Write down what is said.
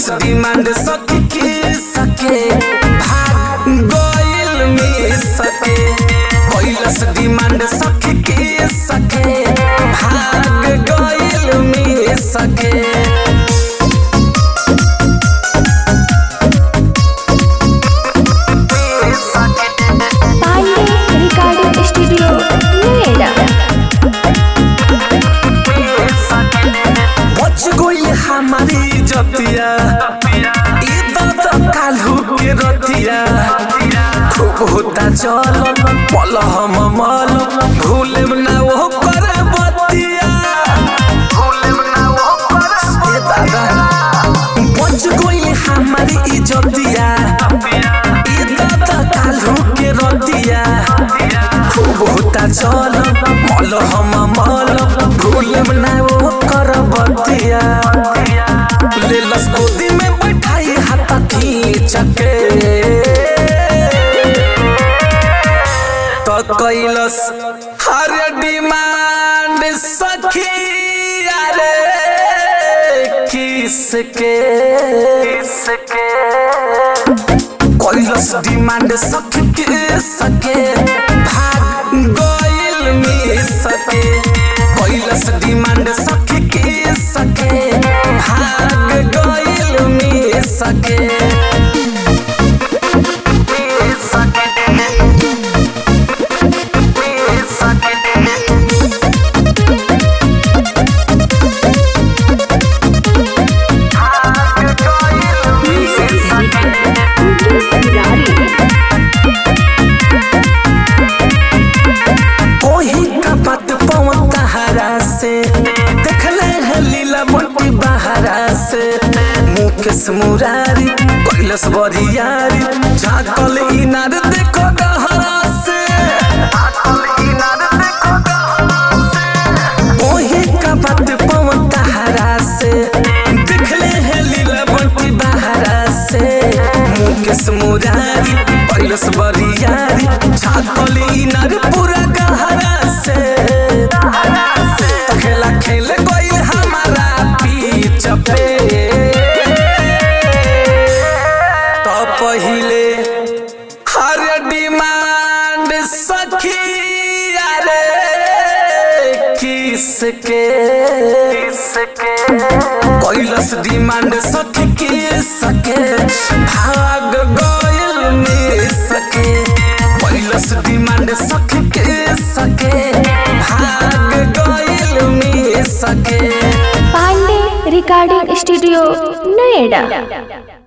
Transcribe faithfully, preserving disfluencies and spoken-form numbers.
Demand सखी के सके भाग गइल में सके कैलस डिमांड सखी के सके भाग गइल में सके हमारी जतिया कालू के रतिया खूब होता चल पल हम मल भूले ना वो कर बतिया बच गई हमारी इज्जतिया कालू के रतिया खूब होता चल पल हम मल भूले ना वो कर बतिया लेलस गोदी में बैठाई हाथ खींच के तो कैलस हर डिमांड सखी अरे किसके किसके कैलस डिमांड सखी किसके भाग गइल में सके कैलस डिमांड सखी किसके भाग गइल में सके मुकेश मुरारी कैलस बरियारी झाकल इनार देखो गहरा से ओही का बात पवन तहरा से देखले है लीला बंटी बहरा से मुकेश मुरारी कैलस बरियारी झाकल इनार पूरा गहरा से खेला खेल गई हमारा पीछ पे पहिले हर डिमांड सखी अरे किसके किसके कैलस डिमांड सखी किसके भाग गइल में सके कैलस डिमांड सखी किसके भाग गइल में सके पांडे रिकॉर्डिंग स्टूडियो नोएडा।